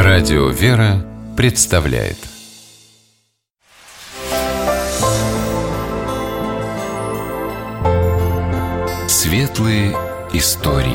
Радио «Вера» представляет Светлые истории.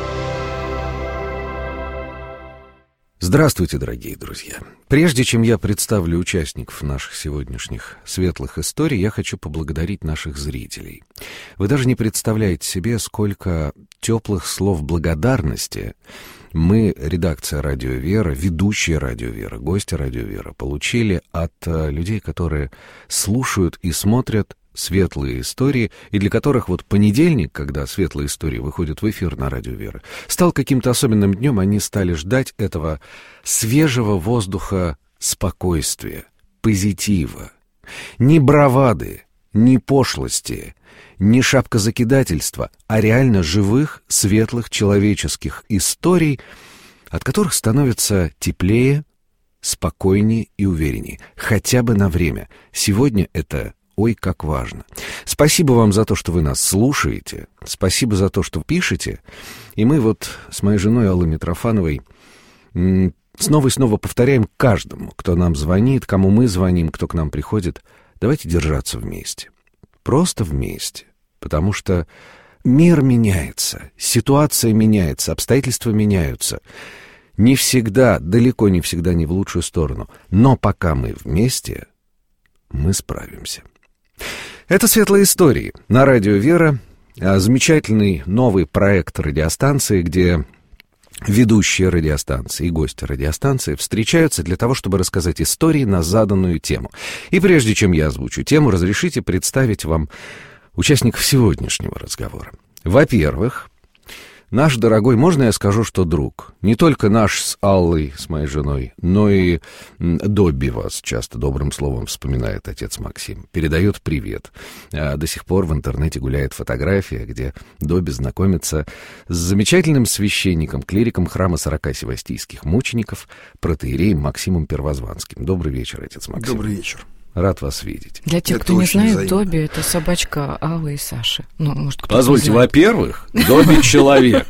Здравствуйте, дорогие друзья! Прежде чем я представлю участников наших сегодняшних светлых историй, я хочу поблагодарить наших зрителей. Вы даже не представляете себе, сколько теплых слов благодарности мы, редакция «Радио Вера», ведущие «Радио Вера», гости «Радио Вера», получили от людей, которые слушают и смотрят светлые истории, и для которых вот понедельник, когда светлые истории выходят в эфир на Радио Вера, стал каким-то особенным днем. Они стали ждать этого свежего воздуха спокойствия, позитива, ни бравады, ни пошлости, ни шапкозакидательства, а реально живых, светлых человеческих историй, от которых становится теплее, спокойнее и увереннее, хотя бы на время. Сегодня это ой, как важно. Спасибо вам за то, что вы нас слушаете. Спасибо за то, что пишете. И мы вот с моей женой Аллой Митрофановой снова и снова повторяем каждому, кто нам звонит, кому мы звоним, кто к нам приходит: давайте держаться вместе. Просто вместе. Потому что мир меняется, ситуация меняется, обстоятельства меняются. Не всегда, далеко не всегда не в лучшую сторону. Но пока мы вместе, мы справимся. Это «Светлые истории» на Радио Вера, замечательный новый проект радиостанции, где ведущие радиостанции и гости радиостанции встречаются для того, чтобы рассказать истории на заданную тему. И прежде чем я озвучу тему, разрешите представить вам участников сегодняшнего разговора. Во-первых, наш дорогой, можно я скажу, что друг? Не только наш с Аллой, с моей женой, но и Добби вас часто добрым словом вспоминает отец Максим. Передает привет. До сих пор в интернете гуляет фотография, где Добби знакомится с замечательным священником, клириком храма 40 севастийских мучеников, протоиереем Максимом Первозванским. Добрый вечер, отец Максим. Добрый вечер. Рад вас видеть. Для тех, кто не знает, Добби — это собачка Аллы и Саши. Ну, может, кто-то Позвольте, во-первых, Добби — человек.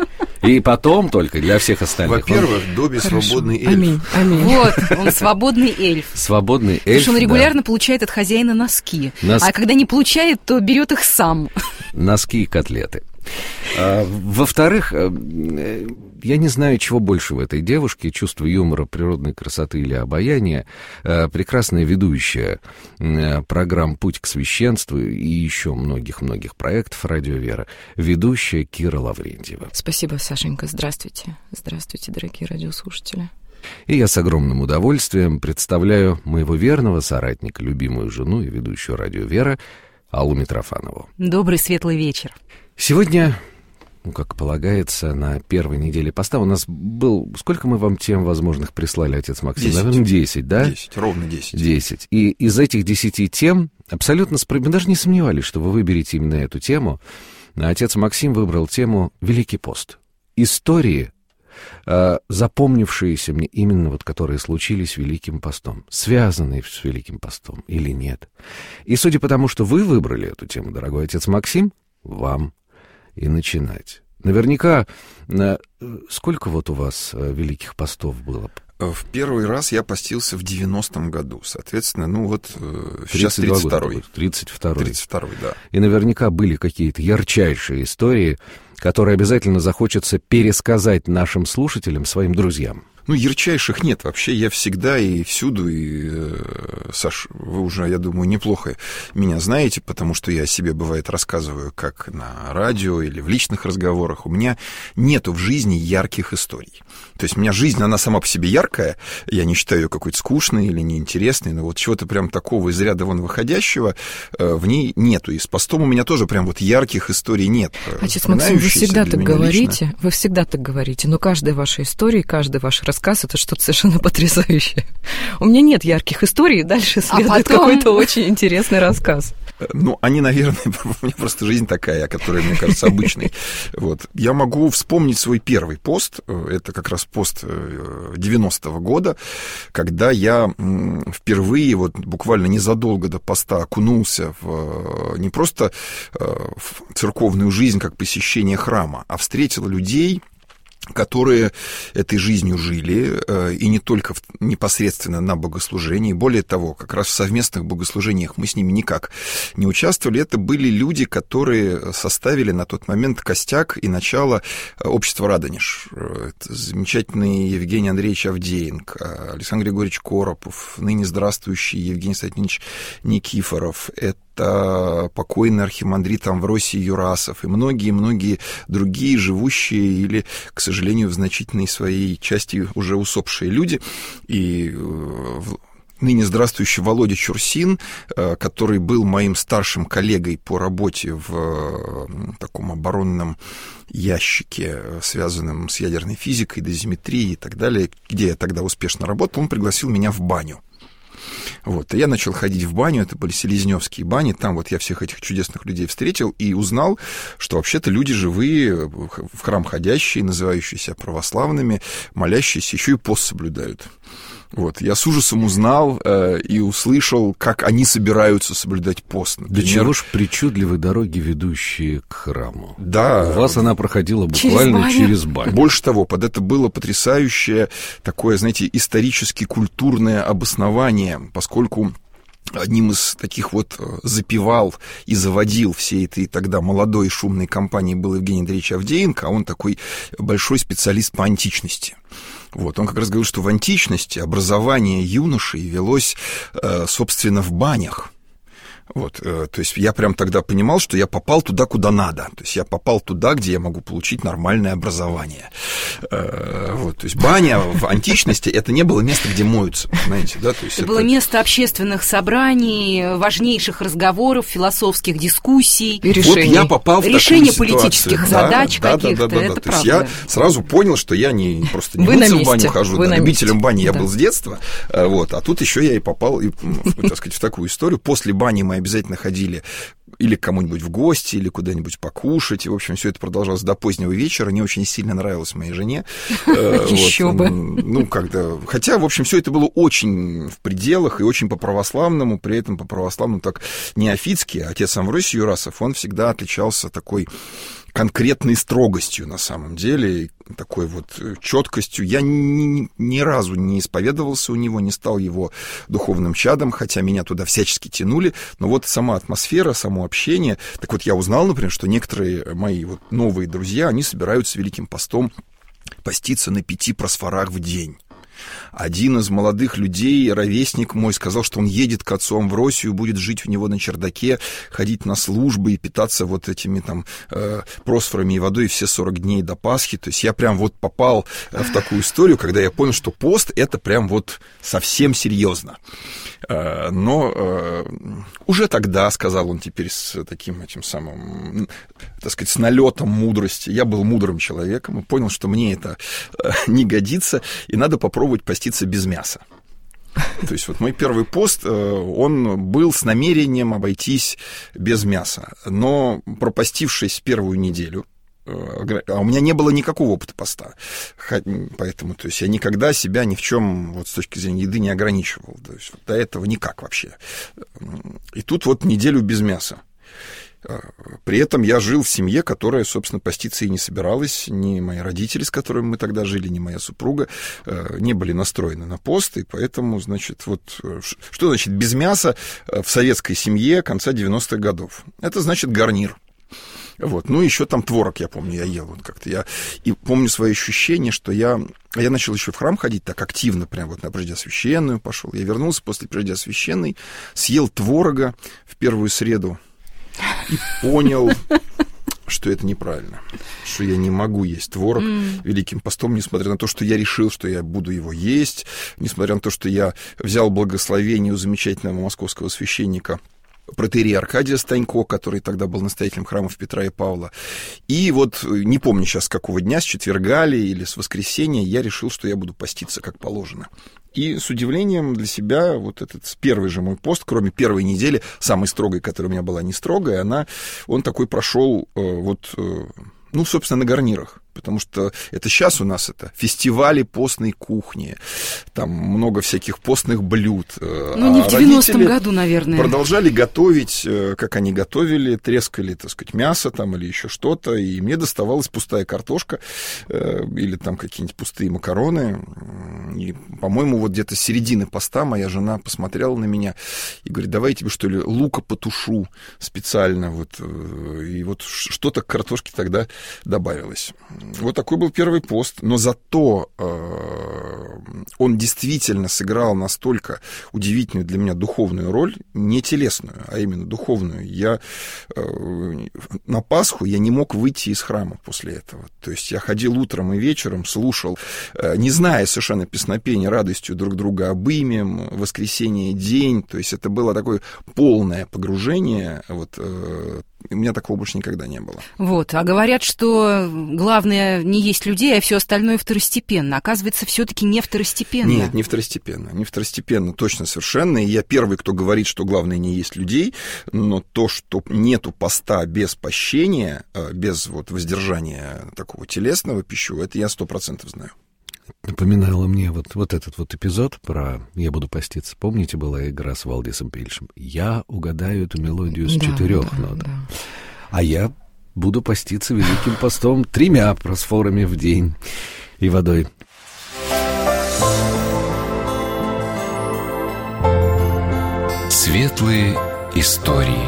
И потом только для всех остальных. Во-первых, Добби — свободный эльф. Аминь, аминь. Вот, он свободный эльф. Свободный эльф, Потому что он регулярно получает от хозяина носки. А когда не получает, то берет их сам. Носки и котлеты. Во-вторых, я не знаю, чего больше в этой девушке: чувство юмора, природной красоты или обаяния. Прекрасная ведущая программ «Путь к священству» и еще многих-многих проектов «Радио Вера», ведущая Кира Лаврентьева. Спасибо, Сашенька. Здравствуйте. Здравствуйте, дорогие радиослушатели. И я с огромным удовольствием представляю моего верного соратника, любимую жену и ведущую «Радио Вера» Аллу Митрофанову. Добрый светлый вечер. Сегодня, как полагается, на первой неделе поста у нас был... Сколько мы вам тем возможных прислали, отец Максим? 10. Наверное, 10, да? 10, ровно 10. 10. И из этих 10 тем абсолютно справедливо, мы даже не сомневались, что вы выберете именно эту тему. Отец Максим выбрал тему «Великий пост». Истории, запомнившиеся мне именно вот, которые случились Великим постом, связанные с Великим постом или нет. И судя по тому, что вы выбрали эту тему, дорогой отец Максим, вам и начинать. Наверняка, сколько вот у вас великих постов было? В первый раз я постился в 90-м году. Соответственно, сейчас 32-й. 32-й, да. И наверняка были какие-то ярчайшие истории, которые обязательно захочется пересказать нашим слушателям, своим друзьям. Ярчайших нет. Вообще я всегда и всюду, и, Саш, вы уже, я думаю, неплохо меня знаете, потому что я о себе, бывает, рассказываю как на радио или в личных разговорах. У меня нету в жизни ярких историй. То есть у меня жизнь, она сама по себе яркая, я не считаю ее какой-то скучной или неинтересной, но вот чего-то прям такого из ряда вон выходящего в ней нету. И с постом у меня тоже прям вот ярких историй нет. Отец Максим, вы всегда так говорите, но каждая ваша история, каждый ваш рассказ — это что-то совершенно потрясающее. У меня нет ярких историй, дальше следует какой-то очень интересный рассказ. Они, наверное, у меня просто жизнь такая, которая, мне кажется, обычной. Вот. Я могу вспомнить свой первый пост, это как раз пост 90-го года, когда я впервые, вот буквально незадолго до поста, окунулся не просто в церковную жизнь, как посещение храма, а встретил людей, которые этой жизнью жили, и не только непосредственно на богослужении. Более того, как раз в совместных богослужениях мы с ними никак не участвовали. Это были люди, которые составили на тот момент костяк и начало общества «Радонеж». Это замечательный Евгений Андреевич Авдеенко, Александр Григорьевич Коропов, ныне здравствующий Евгений Константинович Никифоров. Это покойный архимандрит Амвросий Юрасов и многие-многие другие живущие или, к сожалению, в значительной своей части уже усопшие люди. И ныне здравствующий Володя Чурсин, который был моим старшим коллегой по работе в таком оборонном ящике, связанном с ядерной физикой, дозиметрией и так далее, где я тогда успешно работал, он пригласил меня в баню. Вот, и я начал ходить в баню, это были селезневские бани, там вот я всех этих чудесных людей встретил и узнал, что вообще-то люди живые, в храм ходящие, называющиеся православными, молящиеся, еще и пост соблюдают. Вот, я с ужасом узнал и услышал, как они собираются соблюдать пост. Например, да чего ж причудливы дороги, ведущие к храму. Да. У вас она проходила буквально через баню. Больше того, под это было потрясающее такое, знаете, исторически-культурное обоснование, поскольку одним из таких вот запевал и заводил всей этой тогда молодой шумной компании был Евгений Андреевич Авдеенко, а он такой большой специалист по античности. Вот, он как раз говорил, что в античности образование юношей велось, собственно, в банях. Вот, то есть я прям тогда понимал, что я попал туда, куда надо. То есть я попал туда, где я могу получить нормальное образование. Вот, то есть баня в античности — это не было место, где моются, понимаете, да? То есть это было место общественных собраний, важнейших разговоров, философских дискуссий и решений. Вот я попал в решение политических задач каких-то. Да. Это то есть я сразу понял, что я не просто не мыться в баню хожу, любителем бани я был с детства. Вот, а тут еще я и попал, так сказать, в такую историю. После бани мы обязательно ходили или к кому-нибудь в гости, или куда-нибудь покушать. И, в общем, все это продолжалось до позднего вечера. Не очень сильно нравилось моей жене. Еще бы. Ну, когда... Хотя, в общем, все это было очень в пределах и очень по-православному. При этом по-православному так неофитски. Отец Амвросий Юрасов, он всегда отличался такой конкретной строгостью, на самом деле, такой вот четкостью. Я ни разу не исповедовался у него, не стал его духовным чадом, хотя меня туда всячески тянули, но вот сама атмосфера, само общение. Так вот, я узнал, например, что некоторые мои вот новые друзья, они собираются Великим постом поститься на 5 просфорах в день. Один из молодых людей, ровесник мой, сказал, что он едет к отцу Амвросию, будет жить у него на чердаке, ходить на службы и питаться вот этими там просфорами и водой все 40 дней до Пасхи. То есть я прям вот попал в такую историю, когда я понял, что пост — это прям вот совсем серьезно. Но уже тогда, сказал он теперь с таким этим самым, так сказать, с налетом мудрости, я был мудрым человеком и понял, что мне это не годится, и надо попробовать поститься без мяса. То есть вот мой первый пост, он был с намерением обойтись без мяса, но пропостившись первую неделю, а у меня не было никакого опыта поста, поэтому, то есть я никогда себя ни в чем вот с точки зрения еды не ограничивал, то есть вот до этого никак вообще. И тут вот неделю без мяса. При этом я жил в семье, которая, собственно, поститься и не собиралась. Ни мои родители, с которыми мы тогда жили, ни моя супруга не были настроены на пост, и поэтому, значит, вот что значит без мяса в советской семье конца 90-х годов? Это значит гарнир. Вот. Ну, еще там творог, я помню, я ел вот как-то. Я и помню свои ощущения, что я начал еще в храм ходить так активно, прям вот на Преосвященную пошел. Я вернулся после Преосвященной, съел творога в первую среду и понял, что это неправильно, что я не могу есть творог Великим постом, несмотря на то, что я решил, что я буду его есть, несмотря на то, что я взял благословение у замечательного московского священника протоиерея Аркадия Станько, который тогда был настоятелем храмов Петра и Павла. И вот, не помню сейчас, с какого дня, с четверга ли или с воскресенья, я решил, что я буду поститься как положено. И с удивлением для себя вот этот первый же мой пост, кроме первой недели, самой строгой, которая у меня была не строгая, он такой прошел вот, ну, собственно, на гарнирах. Потому что это сейчас у нас это фестивали постной кухни, там много всяких постных блюд. Ну, не в 90-м году, наверное. Продолжали готовить, как они готовили, трескали, так сказать, мясо там или еще что-то, и мне доставалась пустая картошка или там какие-нибудь пустые макароны. И, по-моему, вот где-то с середины поста моя жена посмотрела на меня и говорит: давай я тебе, что ли, лука потушу специально. Вот. И вот что-то к картошке тогда добавилось. Вот такой был первый пост, но зато он действительно сыграл настолько удивительную для меня духовную роль, не телесную, а именно духовную. Я на Пасху я не мог выйти из храма после этого. То есть я ходил утром и вечером, слушал, не зная совершенно песнопения, радостью друг друга обымем, воскресенье день. То есть это было такое полное погружение. Вот, у меня такого больше никогда не было. Вот, а говорят, что главное не есть людей, а все остальное второстепенно. Оказывается, все-таки не второстепенно. Нет, не второстепенно. Не второстепенно, точно, совершенно. И я первый, кто говорит, что главное не есть людей, но то, что нету поста без пощения, без вот воздержания такого телесного пищевого, это я 100% знаю. Напоминало мне вот этот вот эпизод про «Я буду поститься». Помните, была игра с Валдисом Пильшем? Я угадаю эту мелодию с 4 нот. Да. А я буду поститься Великим постом 3 просфорами в день и водой. Светлые истории.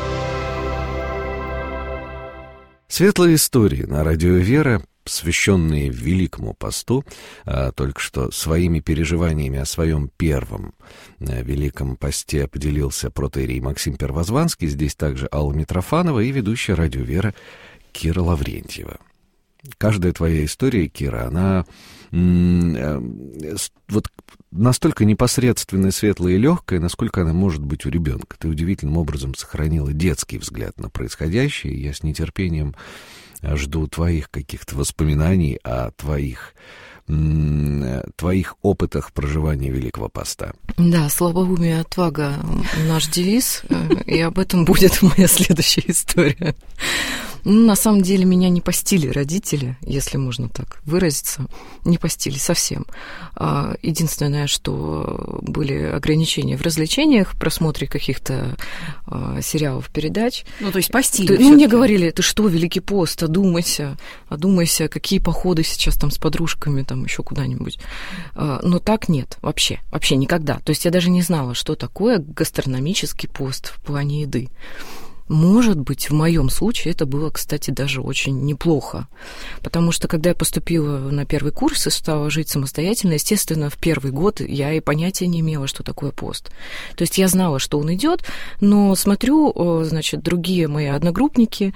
Светлые истории на радио «Вера», посвященные Великому посту, только что своими переживаниями о своем первом Великом посте поделился протоиерей Максим Первозванский, здесь также Алла Митрофанова и ведущая радио «Вера» Кира Лаврентьева. Каждая твоя история, Кира, она вот настолько непосредственная, светлая и легкая, насколько она может быть у ребенка. Ты удивительным образом сохранила детский взгляд на происходящее, и я с нетерпением жду твоих каких-то воспоминаний о твоих опытах проживания Великого Поста. Да, слабоумие и отвага — наш девиз, и об этом будет моя следующая история. На самом деле меня не постили родители, если можно так выразиться, не постили совсем. Единственное, что были ограничения в развлечениях, просмотре каких-то сериалов, передач. Ну, то есть постили. Ну, мне говорили: ты что, Великий пост, одумайся, какие походы сейчас там с подружками, там еще куда-нибудь. Но так нет, вообще никогда. То есть я даже не знала, что такое гастрономический пост в плане еды. Может быть, в моем случае это было, кстати, даже очень неплохо. Потому что, когда я поступила на первый курс и стала жить самостоятельно, естественно, в первый год я и понятия не имела, что такое пост. То есть я знала, что он идет, но смотрю, значит, другие мои одногруппники,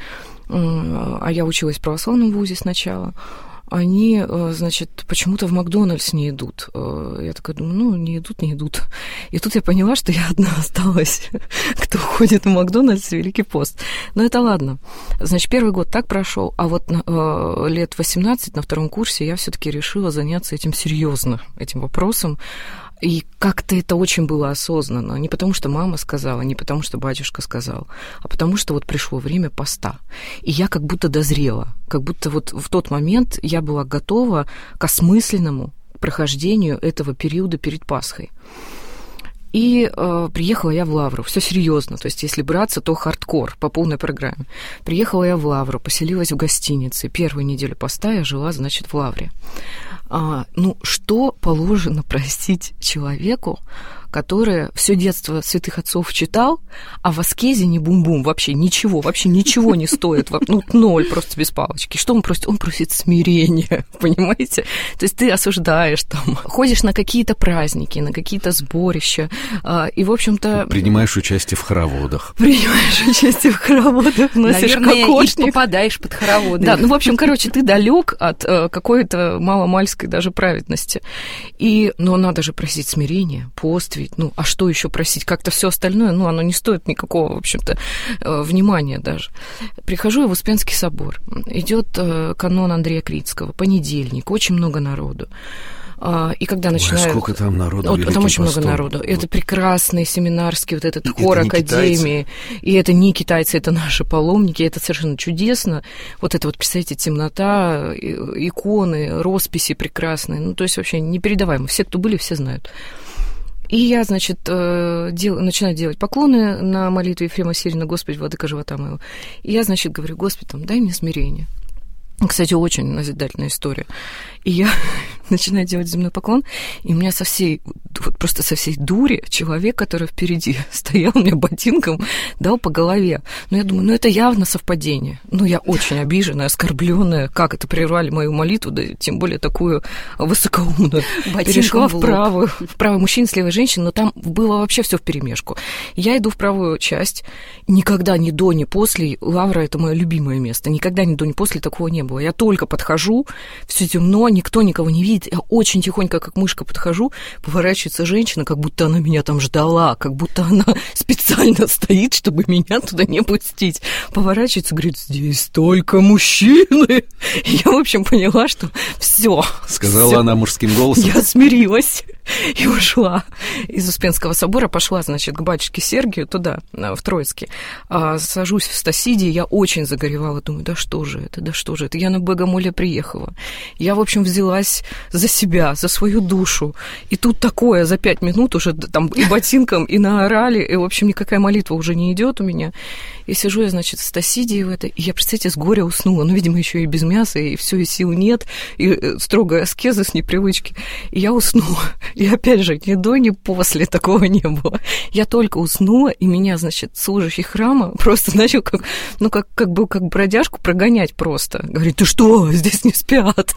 а я училась в православном вузе сначала, они, значит, почему-то в Макдональдс не идут. Я такая думаю, не идут. И тут я поняла, что я одна осталась, кто ходит в Макдональдс в Великий пост. Но это ладно. Значит, первый год так прошел, а вот лет 18 на втором курсе я все-таки решила заняться этим серьезно, этим вопросом. И как-то это очень было осознанно. Не потому, что мама сказала, не потому, что батюшка сказал, а потому, что вот пришло время поста. И я как будто дозрела, как будто вот в тот момент я была готова к осмысленному прохождению этого периода перед Пасхой. И приехала я в Лавру, все серьезно, то есть если браться, то хардкор по полной программе. Приехала я в Лавру, поселилась в гостинице. Первую неделю поста я жила, значит, в Лавре. Что положено простить человеку, который все детство святых отцов читал, а в аскезе не бум-бум, вообще ничего не стоит, ноль просто без палочки. Что он просит? Он просит смирения, понимаете? То есть ты осуждаешь там, ходишь на какие-то праздники, на какие-то сборища, и, в общем-то... Принимаешь участие в хороводах. Носишь кокошник. И попадаешь под хороводы. Да, ты далек от какой-то маломальской даже праведности. Но надо же просить смирения, пост. А что еще просить? Как-то все остальное, оно не стоит никакого, в общем-то, внимания даже. Прихожу я в Успенский собор. Идет канон Андрея Критского, понедельник, очень много народу. И когда начинают... Ой, сколько там народу. Вот, там очень много народу. Это прекрасный семинарский вот этот хор академии. И это не китайцы, это наши паломники. Это совершенно чудесно. Вот это вот, представляете, темнота, иконы, росписи прекрасные. Ну, то есть вообще непередаваемо. Все, кто были, все знают. И я, значит, начинаю делать поклоны на молитве Ефрема Сирина, Господи, владыка живота моего. И я, значит, говорю: Господи, там, дай мне смирение. Кстати, очень назидательная история. И я начинаю делать земной поклон, и у меня просто со всей дури человек, который впереди стоял, мне ботинком дал по голове. Но я думаю, это явно совпадение. Я очень обиженная, оскорбленная. Как это прервали мою молитву, да тем более такую высокоумную. Перешла в правую мужчина с левой женщиной, но там было вообще все вперемешку. Я иду в правую часть. Никогда ни до, ни после. Лавра — это мое любимое место. Никогда ни до, ни после такого не было. Я только подхожу, все темно, никто никого не видит. Я очень тихонько, как мышка, подхожу, поворачивается женщина, как будто она меня там ждала, как будто она специально стоит, чтобы меня туда не пустить. Поворачивается, говорит: здесь столько мужчины. И я, в общем, поняла, что все. Сказала она мужским голосом. Я смирилась и ушла из Успенского собора, пошла, значит, к батюшке Сергию туда, в Троицке. Сажусь в Стасиде, я очень загоревала, думаю, да что же это, я на Богомоле приехала. Я, в общем, взялась за себя, за свою душу. И тут такое за 5 минут уже там и ботинком, и наорали, и, в общем, никакая молитва уже не идет у меня. И сижу я, значит, в Стасиде, и я, представьте, с горя уснула. Видимо, еще и без мяса, и все, и сил нет, и строгая аскеза с непривычки. И я уснула. И опять же, ни до, ни после такого не было. Я только уснула, и меня, значит, служащий храма просто начал как бродяжку прогонять просто. Говорит: ты что, здесь не спят?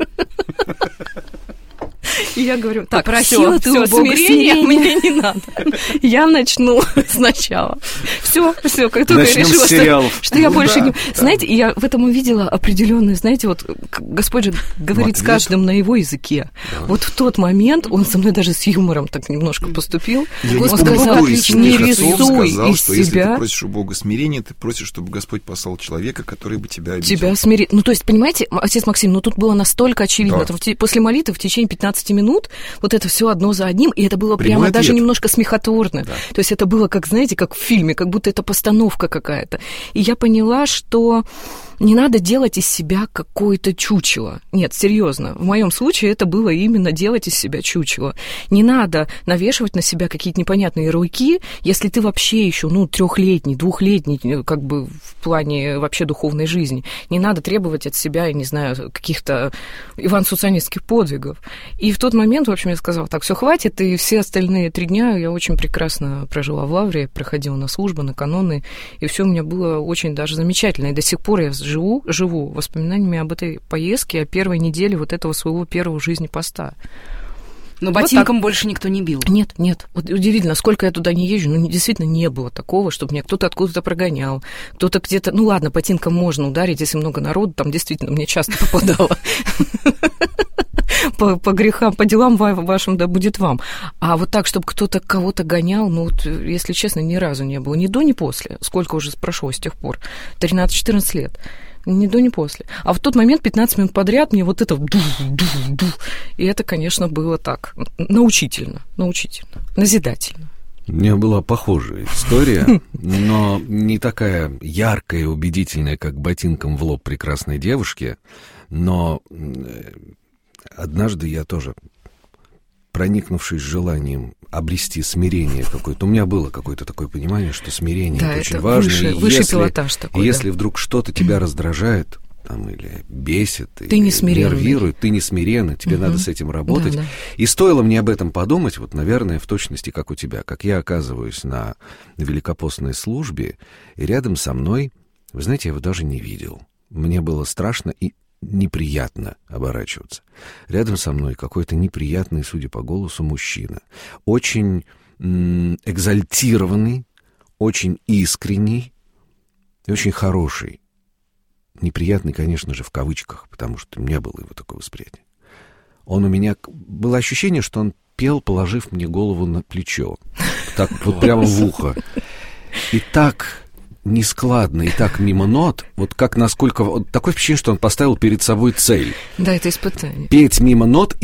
И я говорю: так, просила ты у Бога смирения мне не надо. Я начну сначала. Все, как только я решила, что я больше не... Знаете, я в этом увидела определенную, знаете, вот Господь же говорит с каждым на его языке. Вот в тот момент он со мной даже с юмором так немножко поступил. Он сказал: не рисуй из себя. Если ты просишь у Бога смирения, ты просишь, чтобы Господь послал человека, который бы тебя обидел. Тебя смирит. То есть, понимаете, отец Максим, тут было настолько очевидно. Да. После молитвы в течение 15 минут вот это все одно за одним, и это было прямо даже немножко смехотворно. Да. То есть это было, как, знаете, как в фильме, как будто это постановка какая-то. И я поняла, что не надо делать из себя какое-то чучело. Нет, серьезно. В моем случае это было именно делать из себя чучело. Не надо навешивать на себя какие-то непонятные ярлыки, если ты вообще еще, 3-летний, 2-летний, как бы в плане вообще духовной жизни. Не надо требовать от себя, я не знаю, каких-то иван-сусанинских подвигов. И в тот момент, в общем, я сказала: так, все, хватит, и все остальные 3 дня я очень прекрасно прожила в Лавре, проходила на службы, на каноны, и все у меня было очень даже замечательно. И до сих пор я живу воспоминаниями об этой поездке, о первой неделе вот этого своего первого в жизни поста. Но ботинком больше никто не бил? Нет. Вот удивительно, сколько я туда не езжу, действительно не было такого, чтобы меня кто-то откуда-то прогонял, кто-то где-то... ладно, ботинком можно ударить, если много народу, там действительно мне часто попадало. По грехам, по делам вашим, да будет вам. А вот так, чтобы кто-то кого-то гонял, если честно, ни разу не было. Ни до, ни после. Сколько уже прошло с тех пор? 13-14 лет. Ни до, ни после. А в тот момент 15 минут подряд мне вот это... И это, конечно, было так. Научительно, назидательно. У меня была похожая история, но не такая яркая и убедительная, как ботинком в лоб прекрасной девушки, но однажды я тоже, проникнувшись желанием обрести смирение какое-то, у меня было какое-то такое понимание, что смирение это очень важно. Высший пилотаж такой. Если вдруг что-то тебя раздражает, или бесит, ты не нервирует, ты не смиренный, тебе надо с этим работать. Да. И стоило мне об этом подумать, наверное, в точности, как у тебя, как я оказываюсь на великопостной службе, и рядом со мной, вы знаете, я его даже не видел. Мне было страшно и неприятно оборачиваться. Рядом со мной какой-то неприятный, судя по голосу, мужчина. Очень экзальтированный, очень искренний и очень хороший. Неприятный, конечно же, в кавычках, потому что у меня было его такое восприятие. Он у меня... Было ощущение, что он пел, положив мне голову на плечо. Так вот прямо в ухо. И так нескладно, и так мимо нот, как насколько... Такое впечатление, что он поставил перед собой цель. Да, это испытание. Петь мимо нот и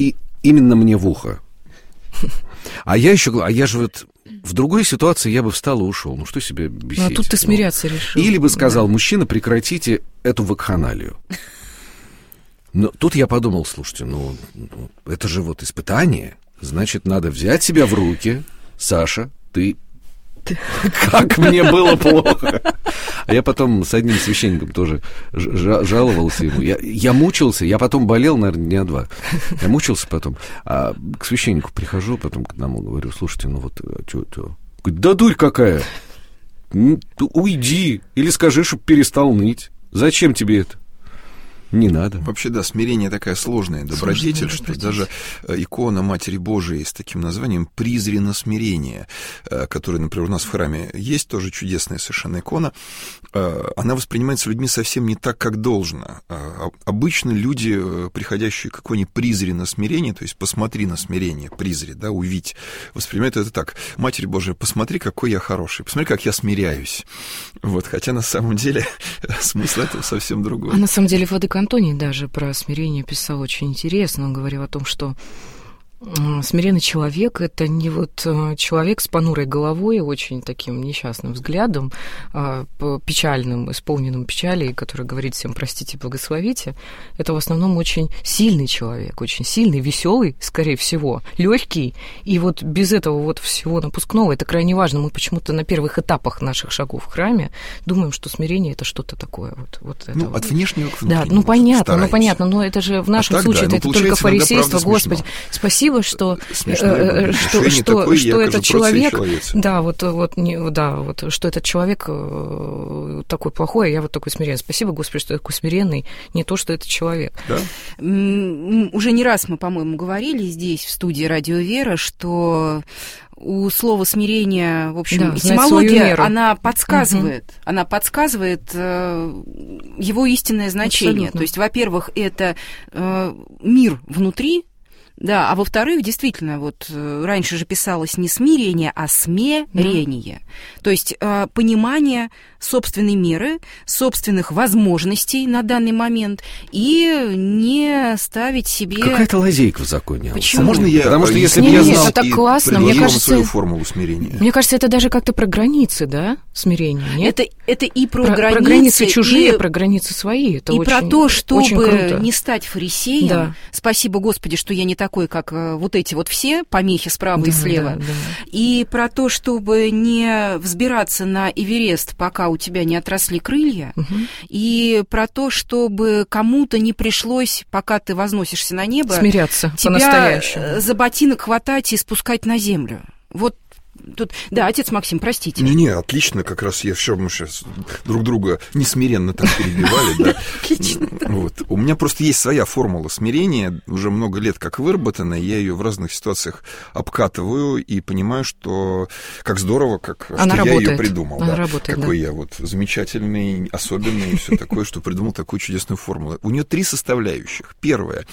именно мне в ухо. А я же вот в другой ситуации я бы встал и ушел. Ну что себе бесить? Ну, а тут ты смиряться решил. Или бы сказал: мужчина, прекратите эту вакханалию. Но тут я подумал: слушайте, это же вот испытание. Значит, надо взять себя в руки. Саша, ты... Как мне было плохо. А я потом с одним священником тоже жаловался ему. Я мучился, я потом болел, наверное, дня 2. Я мучился потом. А к священнику прихожу, потом к одному говорю: слушайте, что? Говорит: да дурь какая. Уйди. Или скажи, чтобы перестал ныть. Зачем тебе это? Не надо. Вообще, да, смирение такая сложная добродетель, что даже икона Матери Божией с таким названием «Призрено смирение», которая, например, у нас в храме есть, тоже чудесная совершенно икона, она воспринимается людьми совсем не так, как должно. Обычно люди, приходящие к иконе «Призрено смирение», то есть «посмотри на смирение», «призри», да, «увидь», воспринимают это так: «Матерь Божия, посмотри, какой я хороший, посмотри, как я смиряюсь». Вот, хотя на самом деле смысл этого совсем другой. А на самом деле Владыка Антоний даже про смирение писал очень интересно. Он говорил о том, что смиренный человек — это не вот человек с понурой головой, очень таким несчастным взглядом, печальным, исполненным печали, который говорит всем: простите, благословите. Это в основном очень сильный человек, очень сильный, веселый, скорее всего, легкий. И вот без этого вот всего напускного это крайне важно. Мы почему-то на первых этапах наших шагов в храме думаем, что смирение — это что-то такое. Вот это от внешнего к внутреннему. Да, понятно, но это же в нашем случае это только фарисейство. Господи, спасибо, что этот человек, что этот человек такой плохой, а я вот такой смиренный. Спасибо, Господи, что я такой смиренный, не то, что это человек. Да? Уже не раз мы, по-моему, говорили здесь, в студии «Радио Вера», что у слова смирение, в общем, этимология, она подсказывает его истинное значение. Абсолютно. То есть, во-первых, это мир внутри. Да, а во-вторых, действительно, вот раньше же писалось не смирение, а смирение. То есть понимание собственной меры, собственных возможностей на данный момент и не ставить себе... Какая-то лазейка в законе. Почему? Можно я... Потому что если бы я знал... Это так классно. Мне кажется, свою формулу смирения. Мне кажется, это даже как-то про границы, да, смирения, нет? Это и про границы чужие, про границы свои. Это и очень, про то, чтобы не стать фарисеем. Да. Спасибо, Господи, что я не такой, как вот эти вот все помехи справа и слева. Да. И про то, чтобы не взбираться на Эверест, пока у тебя не отросли крылья. И про то, чтобы кому-то не пришлось, пока ты возносишься на небо, смиряться тебя за ботинок хватать и спускать на землю. Вот тут, да, отец Максим, простите. Не, отлично, как раз мы сейчас друг друга несмиренно так перебивали, да. Отлично. Вот. У меня просто есть своя формула смирения, уже много лет как выработана, я ее в разных ситуациях обкатываю и понимаю, что как здорово, что я ее придумал. Она работает, какой я вот замечательный, особенный и все такое, что придумал такую чудесную формулу. У нее 3 составляющих. Первое.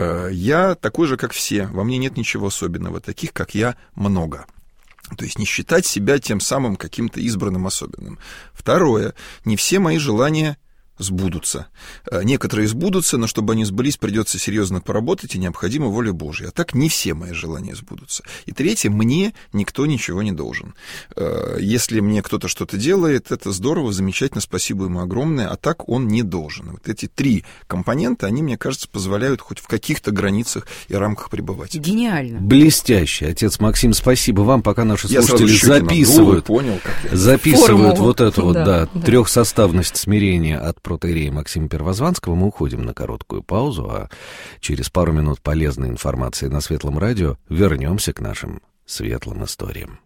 Я такой же, как все, во мне нет ничего особенного, таких, как я, много. То есть не считать себя тем самым каким-то избранным особенным. Второе. Не все мои желания сбудутся. Некоторые сбудутся, но чтобы они сбылись, придется серьезно поработать, и необходима воля Божья. А так не все мои желания сбудутся. И третье, мне никто ничего не должен. Если мне кто-то что-то делает, это здорово, замечательно, спасибо ему огромное, а так он не должен. Вот эти 3 компонента, они, мне кажется, позволяют хоть в каких-то границах и рамках пребывать. Гениально. Блестяще. Отец Максим, спасибо вам, пока наши слушатели записывают формулу. Вот эту вот, трехсоставность смирения от протоиерея Максима Первозванского. Мы уходим на короткую паузу, а через пару минут полезной информации на Светлом радио вернемся к нашим светлым историям.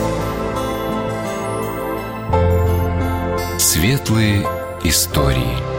Светлые истории.